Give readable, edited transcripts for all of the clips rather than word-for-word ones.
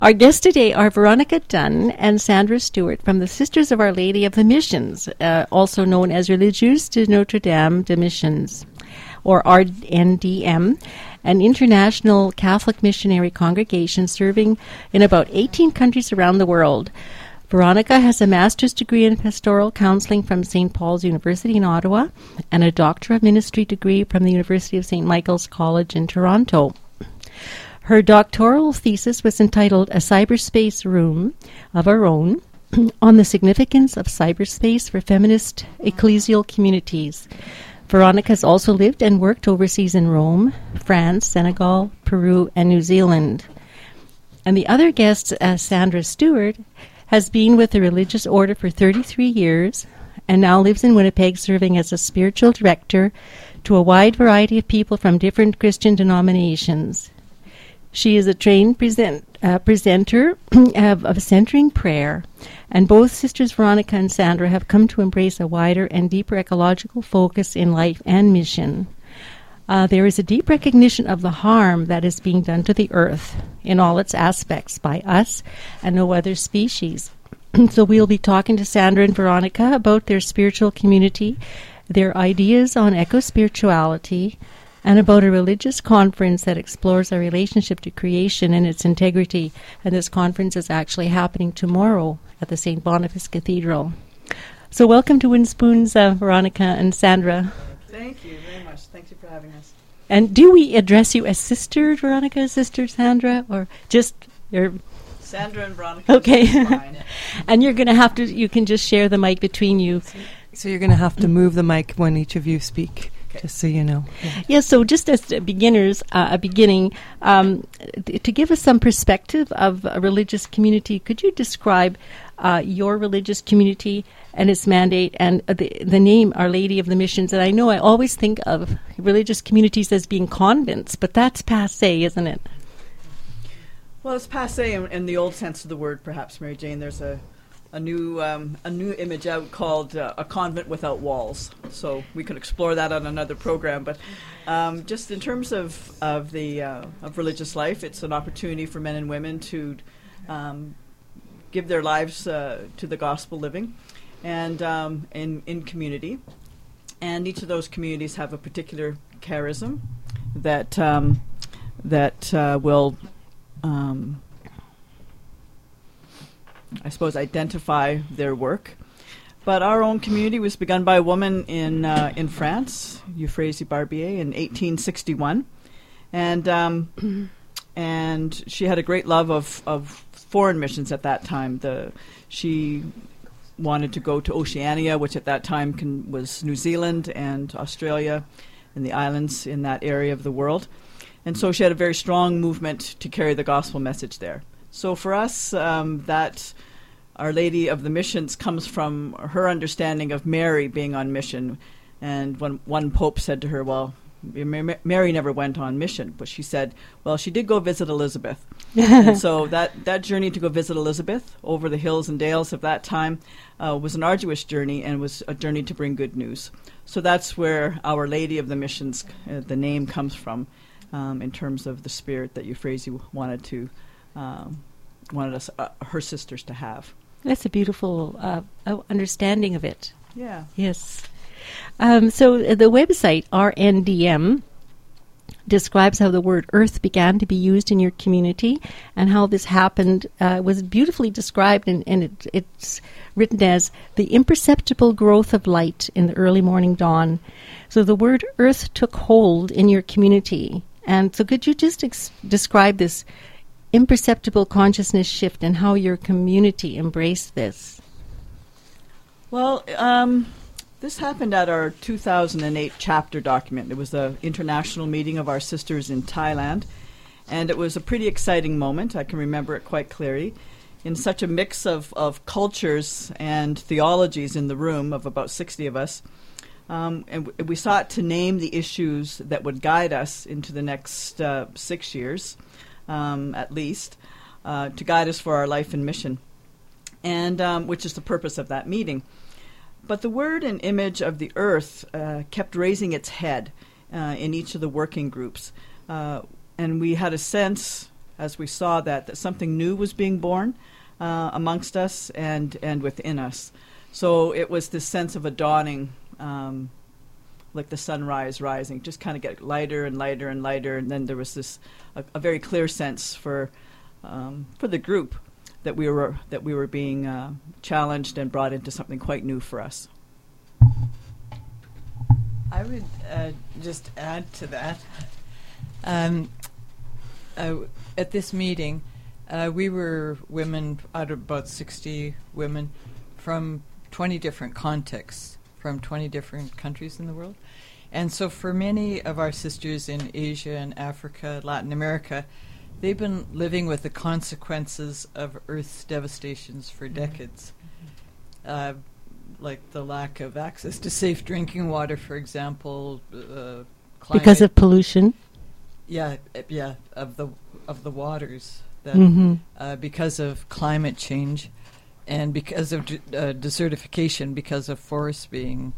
Our guests today are Veronica Dunn and Sandra Stewart from the Sisters of Our Lady of the Missions, also known as Religieuses de Notre Dame de Missions, or RNDM, an international Catholic missionary congregation serving in about 18 countries around the world. Veronica has a master's degree in pastoral counseling from St. Paul's University in Ottawa and a Doctor of Ministry degree from the University of St. Michael's College in Toronto. Her doctoral thesis was entitled A Cyberspace Room of Our Own on the Significance of Cyberspace for Feminist Ecclesial Communities. Veronica has also lived and worked overseas in Rome, France, Senegal, Peru, and New Zealand. And the other guest, Sandra Stewart, has been with the religious order for 33 years and now lives in Winnipeg serving as a spiritual director to a wide variety of people from different Christian denominations. She is a trained presenter of centering prayer, and both sisters Veronica and Sandra have come to embrace a wider and deeper ecological focus in life and mission. There is a deep recognition of the harm that is being done to the earth in all its aspects by us and no other species. So we'll be talking to Sandra and Veronica about their spiritual community, their ideas on eco-spirituality, and about a religious conference that explores our relationship to creation and its integrity. And this conference is actually happening tomorrow at the St. Boniface Cathedral. So welcome to Wind Spoons, Veronica and Sandra. Thank you very much. Thank you for having us. And do we address you as Sister Veronica, Sister Sandra, or just your... Sandra and Veronica. Okay. And you're going to have to, you can just share the mic between you. So you're going to have to move the mic when each of you speak. Okay. Just so you know. Yeah, so just as beginners, to give us some perspective of a religious community, could you describe your religious community and its mandate and the name Our Lady of the Missions? And I know I always think of religious communities as being convents, but that's passé, isn't it? Well, it's passé in the old sense of the word, perhaps, Mary Jane. There's a new image out called a convent without walls. So we could explore that on another program. But just in terms of religious life, it's an opportunity for men and women to give their lives to the gospel living, and in community. And each of those communities have a particular charism that will. I suppose, identify their work. But our own community was begun by a woman in France, Euphrasie Barbier, in 1861. And she had a great love of foreign missions at that time. She wanted to go to Oceania, which at that time was New Zealand and Australia and the islands in that area of the world. And so she had a very strong movement to carry the gospel message there. So for us, that Our Lady of the Missions comes from her understanding of Mary being on mission. And when one pope said to her, well, Mary never went on mission, but she said, well, she did go visit Elizabeth. And so that journey to go visit Elizabeth over the hills and dales of that time was an arduous journey, and was a journey to bring good news. So that's where Our Lady of the Missions, the name, comes from, in terms of the spirit that Euphrasie wanted us, her sisters, to have. That's a beautiful understanding of it. Yeah. Yes. So the website, RNDM, describes how the word earth began to be used in your community and how this happened. Was beautifully described, and it's written as the imperceptible growth of light in the early morning dawn. So the word earth took hold in your community. And so could you just describe this imperceptible consciousness shift and how your community embraced this? Well, this happened at our 2008 chapter document. It was an international meeting of our sisters in Thailand, and it was a pretty exciting moment. I can remember it quite clearly. In such a mix of cultures and theologies in the room of about 60 of us, and we sought to name the issues that would guide us into the next 6 years, at least, to guide us for our life and mission, and which is the purpose of that meeting. But the word and image of the earth kept raising its head in each of the working groups. And we had a sense as we saw that something new was being born amongst us and within us. So it was this sense of a dawning, like the sunrise rising, just kind of get lighter and lighter and lighter, and then there was this a very clear sense for the group that we were being challenged and brought into something quite new for us. I would just add to that. At this meeting, we were women, out of about 60 women, from 20 different contexts, from 20 different countries in the world. And so for many of our sisters in Asia and Africa, Latin America, they've been living with the consequences of Earth's devastations for decades. Like the lack of access to safe drinking water, for example, climate. Because of pollution? Yeah, of the waters, that, because of climate change, and because of desertification, because of forests being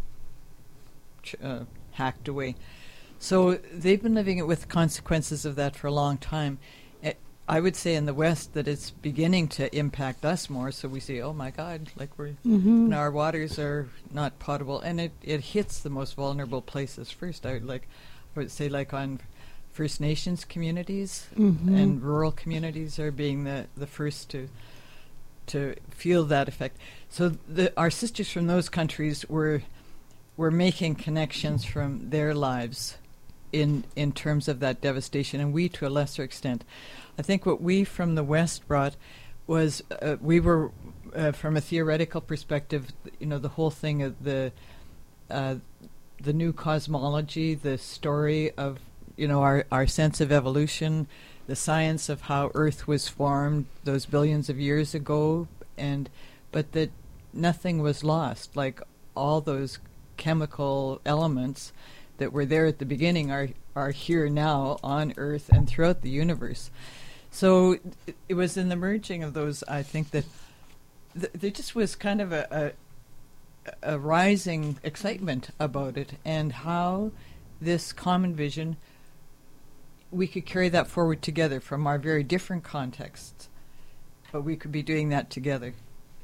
hacked away. So they've been living with the consequences of that for a long time. I would say in the West that it's beginning to impact us more. So we say, oh my God, like our waters are not potable, and it hits the most vulnerable places first. I would say like on First Nations communities and rural communities are being the first to feel that effect. So our sisters from those countries were making connections from their lives in terms of that devastation, and we to a lesser extent. I think what we from the West brought was we were from a theoretical perspective, the whole thing of the new cosmology, the story of our sense of evolution, the science of how Earth was formed those billions of years ago, but that nothing was lost. Like all those chemical elements that were there at the beginning are here now on Earth and throughout the universe. So it was in the merging of those, I think, that there just was kind of a rising excitement about it, and how this common vision, we could carry that forward together from our very different contexts, but we could be doing that together.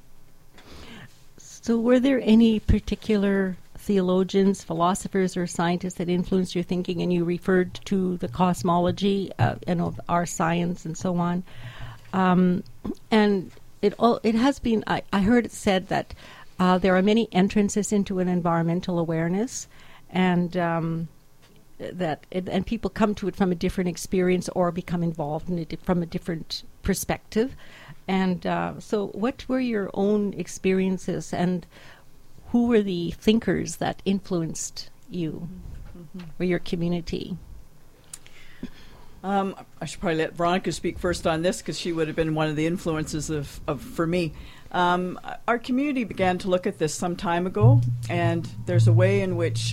So were there any particular theologians, philosophers, or scientists that influenced your thinking, and you referred to the cosmology, our science and so on? And it has been, I heard it said that there are many entrances into an environmental awareness, and and people come to it from a different experience or become involved in it from a different perspective. And so what were your own experiences, and who were the thinkers that influenced you or your community? I should probably let Veronica speak first on this, because she would have been one of the influences for me. Our community began to look at this some time ago, and there's a way in which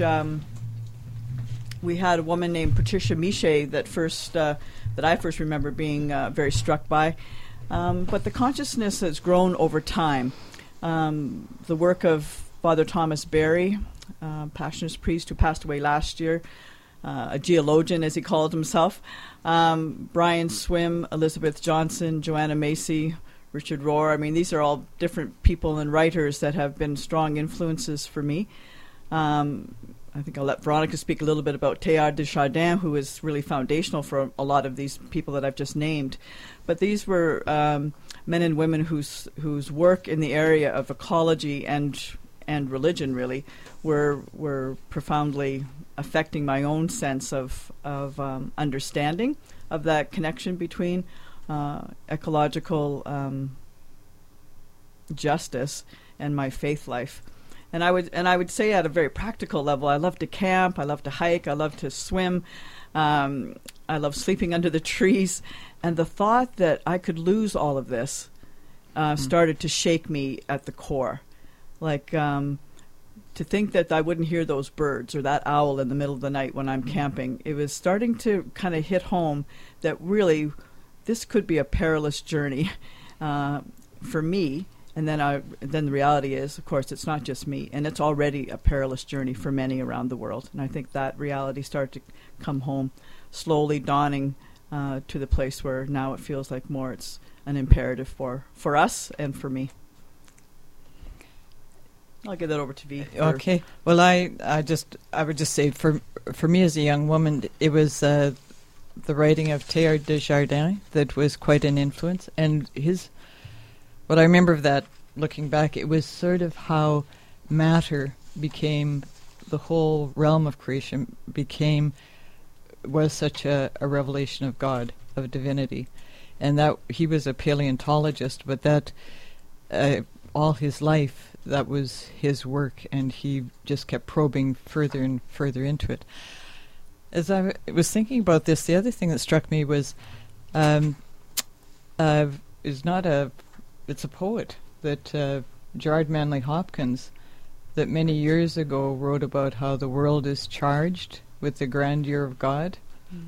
we had a woman named Patricia Miche that I first remember being very struck by. But the consciousness has grown over time. The work of Father Thomas Berry, Passionist priest who passed away last year, a geologian as he called himself, Brian Swim, Elizabeth Johnson, Joanna Macy, Richard Rohr. I mean, these are all different people and writers that have been strong influences for me. I think I'll let Veronica speak a little bit about Teilhard de Chardin, who is really foundational for a lot of these people that I've just named. But these were men and women whose work in the area of ecology and religion really were profoundly affecting my own sense of understanding of that connection between ecological justice and my faith life. And I would say at a very practical level, I love to camp, I love to hike, I love to swim, I love sleeping under the trees, and the thought that I could lose all of this started to shake me at the core. Like to think that I wouldn't hear those birds or that owl in the middle of the night when I'm camping. It was starting to kind of hit home that really this could be a perilous journey for me. And then the reality is, of course, it's not just me, and it's already a perilous journey for many around the world. And I think that reality started to come home, slowly dawning to the place where now it feels like more it's an imperative for us and for me. I'll give that over to V. Okay. Well, I would just say for me as a young woman, it was the writing of Teilhard de Chardin that was quite an influence. And what I remember of that, looking back, it was sort of how matter became, the whole realm of creation was such a revelation of God, of divinity. And that he was a paleontologist, but that all his life, that was his work, and he just kept probing further and further into it. As I was thinking about this, the other thing that struck me was, it's a poet that Gerard Manley Hopkins, that many years ago wrote about how the world is charged with the grandeur of God.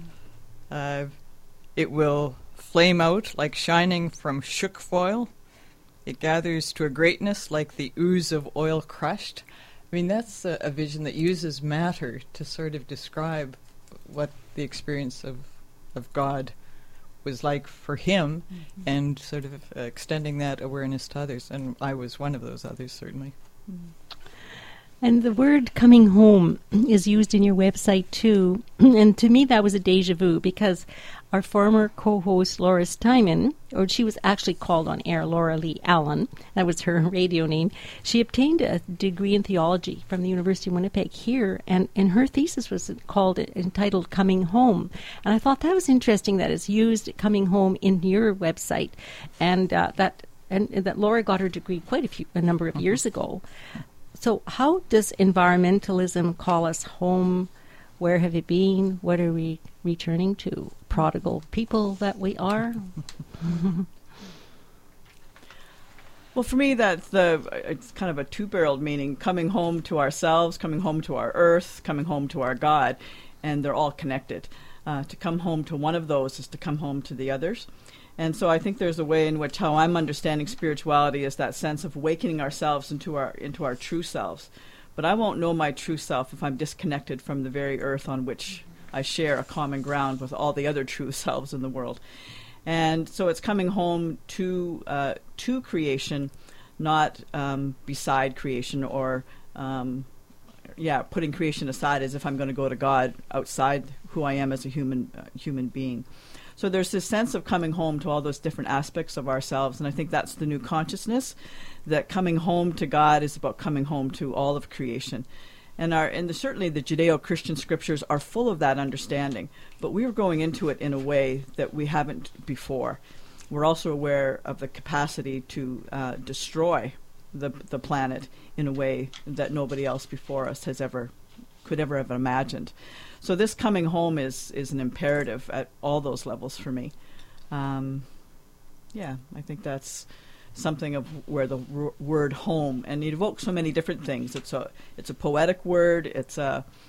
It will flame out like shining from shook foil. It gathers to a greatness like the ooze of oil crushed. I mean, that's a vision that uses matter to sort of describe what the experience of God was like for him, and sort of extending that awareness to others. And I was one of those others, certainly. And the word coming home is used in your website too. And to me that was a deja vu, because our former co-host Laura Steinman, or she was actually called on air Laura Lee Allen, that was her radio name, she obtained a degree in theology from the University of Winnipeg here, and her thesis was entitled Coming Home. And I thought that was interesting that it's used, Coming Home, in your website, and that Laura got her degree a number of years ago. So how does environmentalism call us home? Where have you been? What are we returning to? Prodigal people that we are? Well, for me, it's kind of a two-barreled meaning, coming home to ourselves, coming home to our earth, coming home to our God, and they're all connected. To come home to one of those is to come home to the others. And so I think there's a way in which how I'm understanding spirituality is that sense of awakening ourselves into our true selves. But I won't know my true self if I'm disconnected from the very earth on which I share a common ground with all the other true selves in the world. And so it's coming home to creation, not beside creation, or putting creation aside as if I'm going to go to God outside who I am as a human being. So there's this sense of coming home to all those different aspects of ourselves, and I think that's the new consciousness, that coming home to God is about coming home to all of creation. And certainly the Judeo-Christian scriptures are full of that understanding, but we're going into it in a way that we haven't before. We're also aware of the capacity to destroy the planet in a way that nobody else before us could ever have imagined. So this coming home is an imperative at all those levels for me. I think that's something of where the word home, and it evokes so many different things. It's a poetic word. It's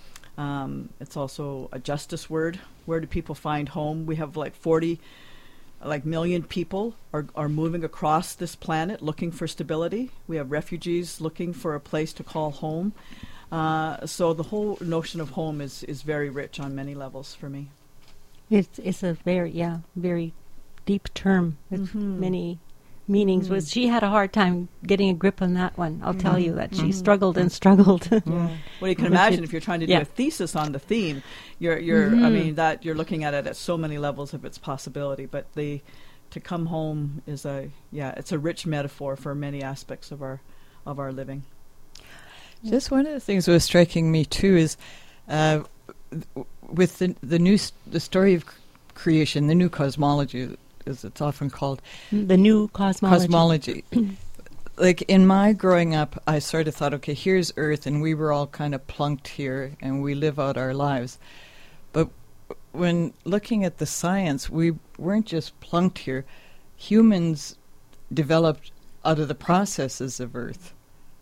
also a justice word. Where do people find home? We have 40 million people are moving across this planet looking for stability. We have refugees looking for a place to call home. So the whole notion of home is very rich on many levels for me. It's a very deep term with many meanings. Was she had a hard time getting a grip on that one. I'll tell you that she struggled and struggled. Well, you can imagine if you're trying to do a thesis on the theme, you're looking at it at so many levels of its possibility. But to come home is it's a rich metaphor for many aspects of our living. Just one of the things that was striking me too is with the story of creation, the new cosmology, as it's often called. The new cosmology. Like in my growing up, I sort of thought, okay, here's Earth, and we were all kind of plunked here, and we live out our lives. But when looking at the science, we weren't just plunked here. Humans developed out of the processes of Earth.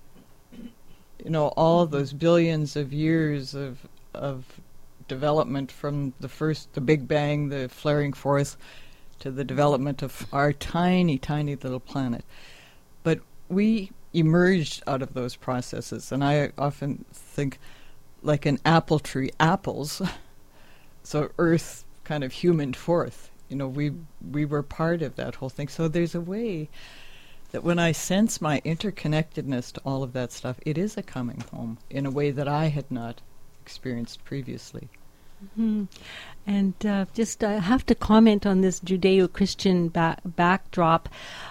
All those billions of years of development from the Big Bang, the flaring forth, to the development of our tiny, tiny little planet. But we emerged out of those processes, and I often think like an apple tree, apples. So Earth kind of humaned forth. We were part of that whole thing. So there's a way that when I sense my interconnectedness to all of that stuff, it is a coming home in a way that I had not experienced previously. Mm-hmm. And just I have to comment on this Judeo-Christian backdrop.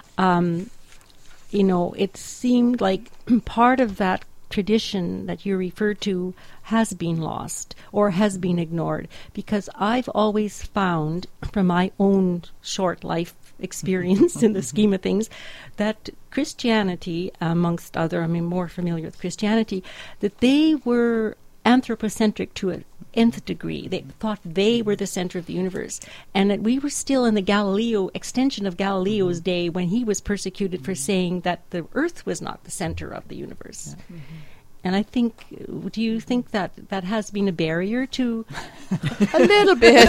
It seemed like part of that tradition that you refer to has been lost or has been ignored, because I've always found, from my own short life experience in the scheme of things, that Christianity, amongst other, I'm more familiar with Christianity, that they were anthropocentric to an nth degree. They thought they were the center of the universe, and that we were still in the Galileo extension of Galileo's day, when he was persecuted for saying that the earth was not the center of the universe. Yeah. Mm-hmm. And I think, do you think that that has been a barrier to a little bit?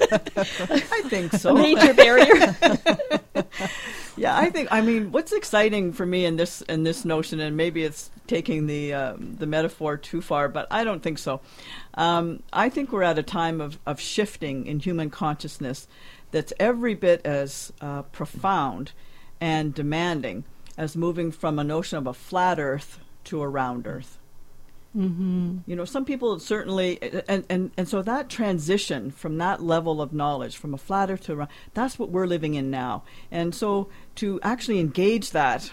I think so. A major barrier. Yeah, I mean, what's exciting for me in this notion, and maybe it's taking the metaphor too far, but I don't think so. I think we're at a time of shifting in human consciousness that's every bit as profound and demanding as moving from a notion of a flat Earth to a round Earth. Mm-hmm. Some people certainly, and so that transition from that level of knowledge, from a flat Earth to a round, that's what we're living in now. And so to actually engage that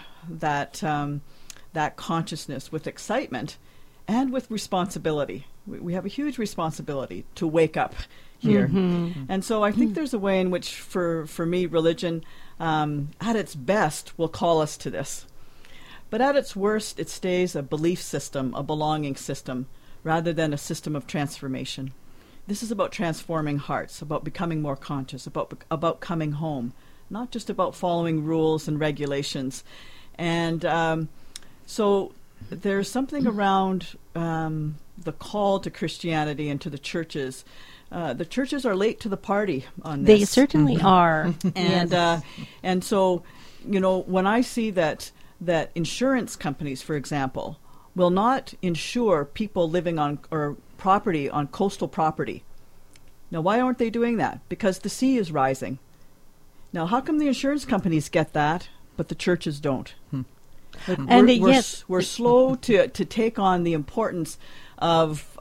consciousness with excitement and with responsibility, we have a huge responsibility to wake up here. Mm-hmm. And so I think there's a way in which, for me, religion, at its best, will call us to this. But at its worst, it stays a belief system, a belonging system, rather than a system of transformation. This is about transforming hearts, about becoming more conscious, about coming home, not just about following rules and regulations. And so there's something around the call to Christianity and to the churches. The churches are late to the party on this. They certainly are. And so, when I see that insurance companies, for example, will not insure people living on or property on coastal property. Now, why aren't they doing that? Because the sea is rising. Now, how come the insurance companies get that, but the churches don't? And we're slow to take on the importance of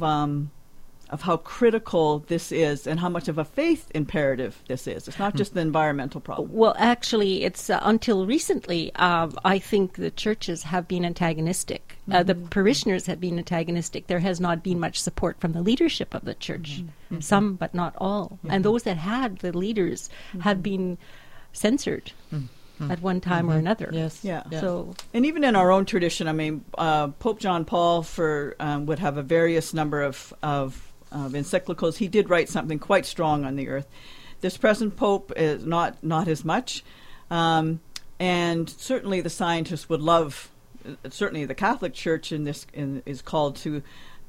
how critical this is and how much of a faith imperative this is. It's not just the environmental problem. Well, actually, it's until recently, I think the churches have been antagonistic. The parishioners have been antagonistic. There has not been much support from the leadership of the church. Some, but not all. And those that had the leaders have been censored at one time or another. Yes. Yeah. So, and even in our own tradition, I mean, Pope John Paul would have a various number of encyclicals. He did write something quite strong on the earth. This present Pope is not as much, and certainly the scientists would love. Certainly, the Catholic Church is called to,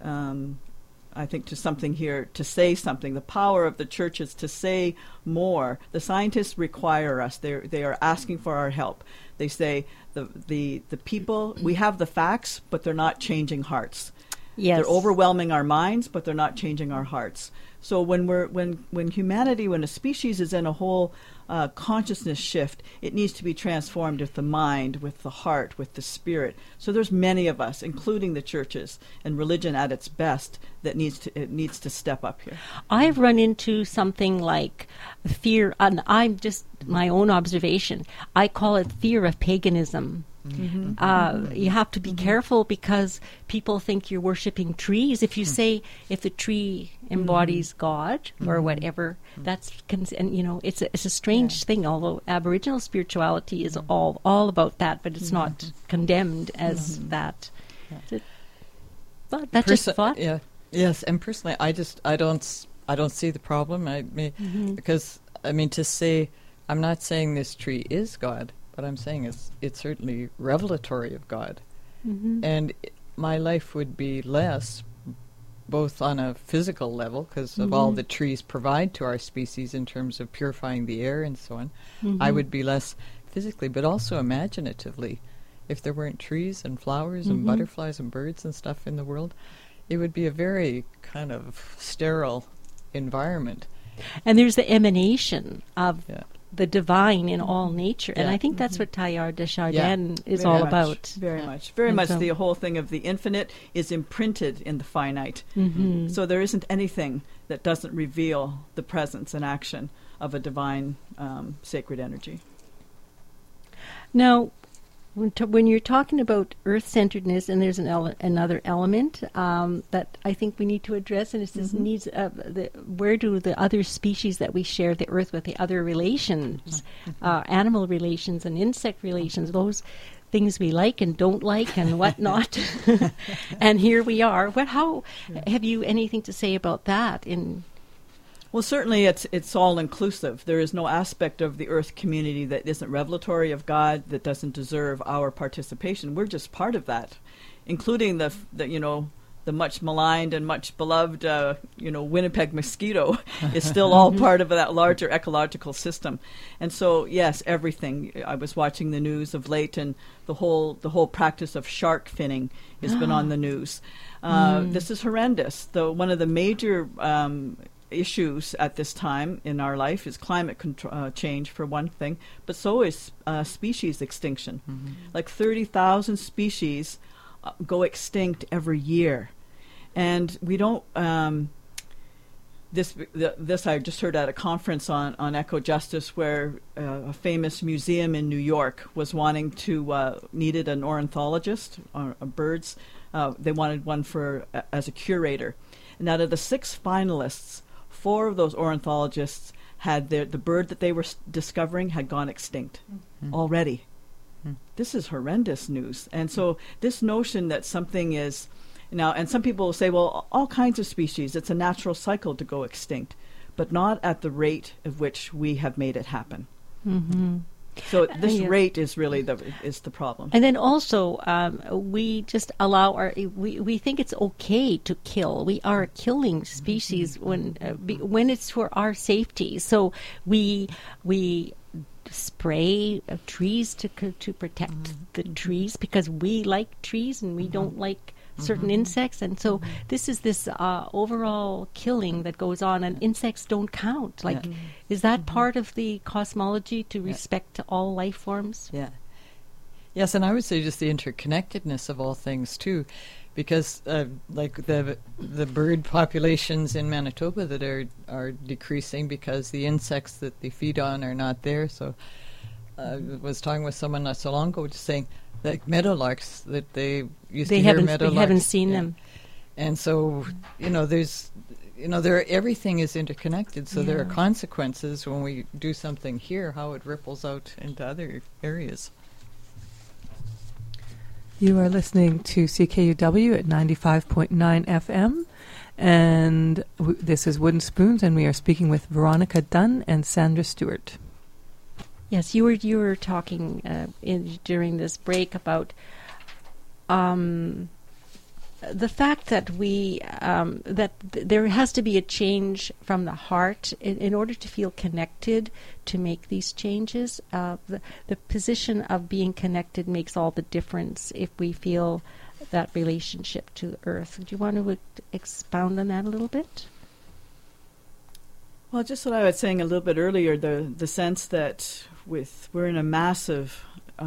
I think, to something here, to say something. The power of the church is to say more. The scientists require us. They are asking for our help. They say the people, we have the facts, but they're not changing hearts. yes. They're overwhelming our minds, but they're not changing our hearts. So when humanity, when a species is in a whole consciousness shift, it needs to be transformed with the mind, with the heart, with the spirit. So there's many of us, including the churches and religion at its best, that needs to step up here. I've run into something like fear, and I'm just my own observation. I call it fear of paganism. Mm-hmm. You have to be careful because people think you're worshiping trees. If you say if the tree embodies God or whatever, that's and it's a strange thing. Although Aboriginal spirituality is all about that, but it's not condemned as that. But that's just a thought. Yeah. Yes, and personally, I don't see the problem. Because to say, I'm not saying this tree is God. But I'm saying it's certainly revelatory of God. Mm-hmm. And my life would be less, both on a physical level, because of all the trees provide to our species in terms of purifying the air and so on. I would be less physically, but also imaginatively. If there weren't trees and flowers and butterflies and birds and stuff in the world, it would be a very kind of sterile environment. And there's the emanation of Yeah. the divine in all nature. And Yeah. I think that's what Teilhard de Chardin is Very all much, about. Very much. Very And much so- the whole thing of the infinite is imprinted in the finite. Mm-hmm. So there isn't anything that doesn't reveal the presence and action of a divine sacred energy. Now, when you're talking about earth-centeredness, and there's another element that I think we need to address, and it's this needs of where do the other species that we share the earth with, the other relations, animal relations and insect relations, those things we like and don't like and whatnot. And here we are. How have you anything to say about that? Well, certainly it's all inclusive. There is no aspect of the earth community that isn't revelatory of God, that doesn't deserve our participation. We're just part of that, including the much maligned and much beloved Winnipeg mosquito is still all part of that larger ecological system. And so yes, everything. I was watching the news of late, and the whole practice of shark finning has been on the news. This is horrendous. One of the major issues at this time in our life is climate change, for one thing, but so is species extinction. Like 30,000 species go extinct every year, and we don't. This I just heard at a conference on eco-justice, where a famous museum in New York was wanting to needed an ornithologist, birds. They wanted one as a curator, and out of the 6 finalists, 4 of those ornithologists had the bird that they were discovering had gone extinct already. This is horrendous news. And so this notion that something is now, and some people will say, well, all kinds of species, it's a natural cycle to go extinct, but not at the rate of which we have made it happen. Mm-hmm. So this rate is really the problem. And then also, we just allow we think it's okay to kill. We are killing species when it's for our safety. So we spray trees to protect the trees because we like trees and we don't like certain insects, and so this is this overall killing that goes on, and insects don't count. Like, is that part of the cosmology to respect all life forms? Yeah. Yes, and I would say just the interconnectedness of all things too, because like the bird populations in Manitoba that are decreasing because the insects that they feed on are not there. So I was talking with someone not so long ago just saying that meadowlarks, that they used to hear meadowlarks. They haven't seen them. And so, everything is interconnected, so there are consequences when we do something here, how it ripples out into other areas. You are listening to CKUW at 95.9 FM, and this is Wooden Spoons, and we are speaking with Veronica Dunn and Sandra Stewart. Yes, you were talking during this break about the fact that there has to be a change from the heart in order to feel connected to make these changes. The position of being connected makes all the difference if we feel that relationship to the earth. Do you want to expound on that a little bit? Well, just what I was saying a little bit earlier, the sense that we're in a massive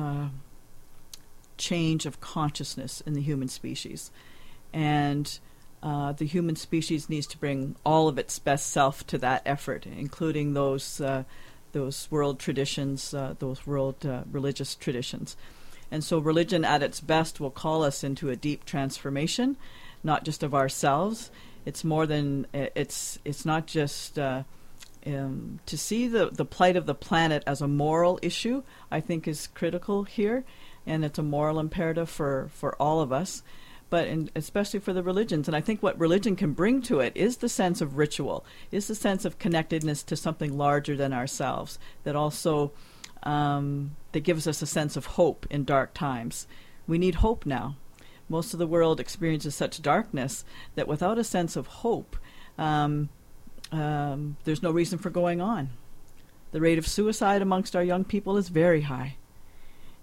change of consciousness in the human species, and the human species needs to bring all of its best self to that effort, including those world traditions, those world religious traditions. And so religion at its best will call us into a deep transformation, not just of ourselves. It's more than, it's not just to see the plight of the planet as a moral issue, I think is critical here, and it's a moral imperative for all of us, but especially for the religions. And I think what religion can bring to it is the sense of ritual, is the sense of connectedness to something larger than ourselves, that also that gives us a sense of hope in dark times. We need hope now. Most of the world experiences such darkness that without a sense of hope, there's no reason for going on. The rate of suicide amongst our young people is very high.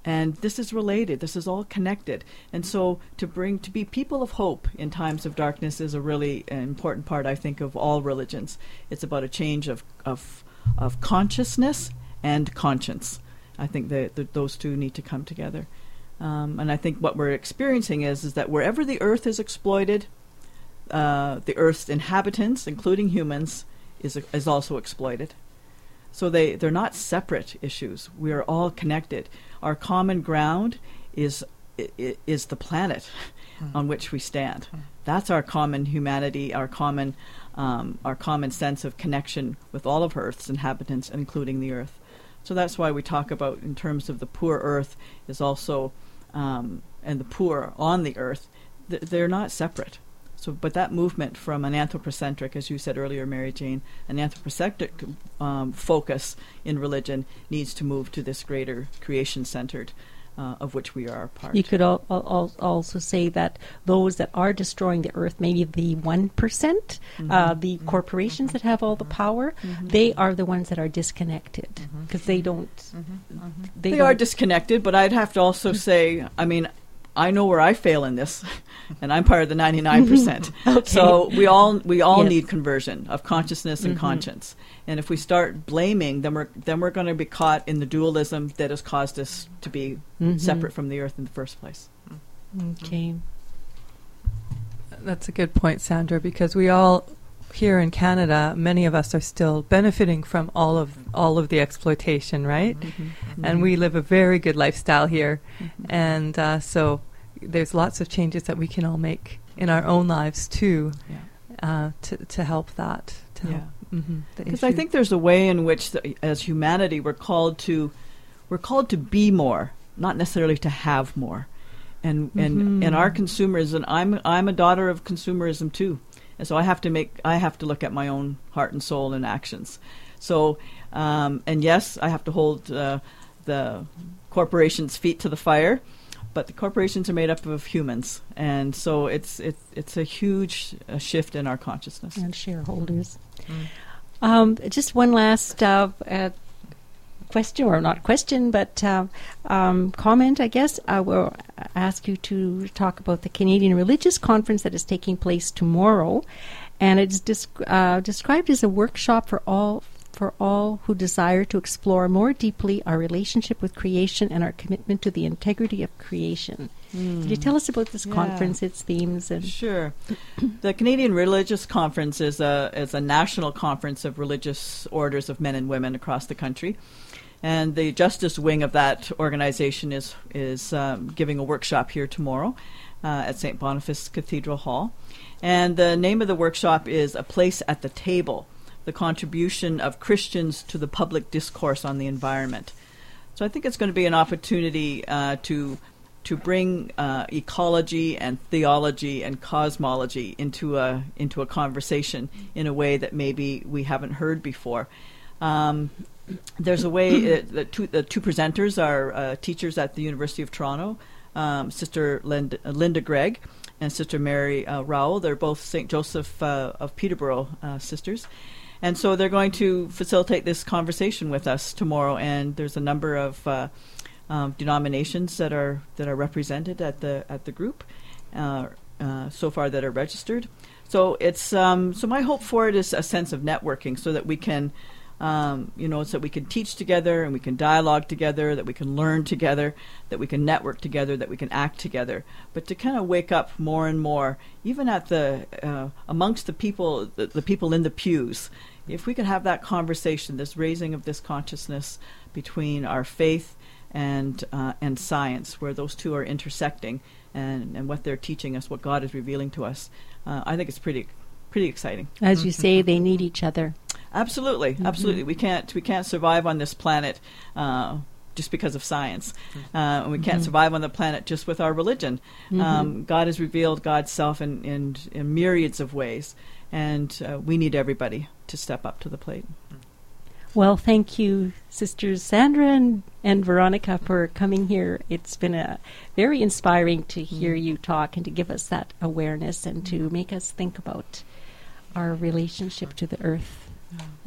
And this is related. This is all connected. And so to be people of hope in times of darkness is a really important part, I think, of all religions. It's about a change of consciousness and conscience. I think that those two need to come together. And I think what we're experiencing is that wherever the earth is exploited, the earth's inhabitants, including humans, is also exploited. So they're not separate issues. We are all connected. Our common ground is the planet on which we stand. That's our common humanity, our common sense of connection with all of Earth's inhabitants, including the Earth. So that's why we talk about, in terms of the poor Earth, is also and the poor on the Earth. They're not separate. So, but that movement from an anthropocentric, as you said earlier, Mary Jane, an anthropocentric focus in religion needs to move to this greater creation-centered, of which we are a part. You could also say that those that are destroying the earth, maybe the 1%, the corporations that have all the power, they are the ones that are disconnected because they don't. They are disconnected, but I'd have to also say, I mean, I know where I fail in this, and I'm part of the 99%. Okay. So we all Yes. need conversion of consciousness and conscience. And if we start blaming, then we're going to be caught in the dualism that has caused us to be separate from the earth in the first place. Okay. That's a good point, Sandra, because we all here in Canada, many of us are still benefiting from all of the exploitation, right? And we live a very good lifestyle here, and so there's lots of changes that we can all make in our own lives too, to help that. Because I think there's a way in which, as humanity, we're called to be more, not necessarily to have more, and our consumerism. I'm a daughter of consumerism too. And so I have to look at my own heart and soul and actions. So, and yes, I have to hold the corporations' feet to the fire, but the corporations are made up of humans, and so it's a huge shift in our consciousness. And shareholders. Just one last question, or not question, but comment, I guess. I will ask you to talk about the Canadian Religious Conference that is taking place tomorrow, and it's described as a workshop for all who desire to explore more deeply our relationship with creation and our commitment to the integrity of creation. Could you tell us about this conference, its themes? And Sure. The Canadian Religious Conference is a national conference of religious orders of men and women across the country. And the justice wing of that organization is giving a workshop here tomorrow at St. Boniface Cathedral Hall. And the name of the workshop is A Place at the Table, the contribution of Christians to the public discourse on the environment. So I think it's going to be an opportunity to bring ecology and theology and cosmology into a conversation in a way that maybe we haven't heard before. There's a way the two presenters are teachers at the University of Toronto, Sister Linda Gregg and Sister Mary Rowell. They're both St. Joseph of Peterborough sisters. And so they're going to facilitate this conversation with us tomorrow, and there's a number of denominations that are represented at the group so far that are registered. So it's so my hope for it is a sense of networking, so that we can so that we can teach together and we can dialogue together, that we can learn together, that we can network together, that we can act together. But to kind of wake up more and more, even at amongst the people in the pews, if we could have that conversation, this raising of this consciousness between our faith and science, where those two are intersecting, and what they're teaching us, what God is revealing to us, I think it's pretty exciting. as you say, they need each other. Absolutely, absolutely. We can't survive on this planet just because of science, and we can't survive on the planet just with our religion. God has revealed God's self in myriads of ways, and we need everybody to step up to the plate. Well, thank you, Sisters Sandra and Veronica, for coming here. It's been very inspiring to hear you talk and to give us that awareness and to make us think about our relationship to the earth.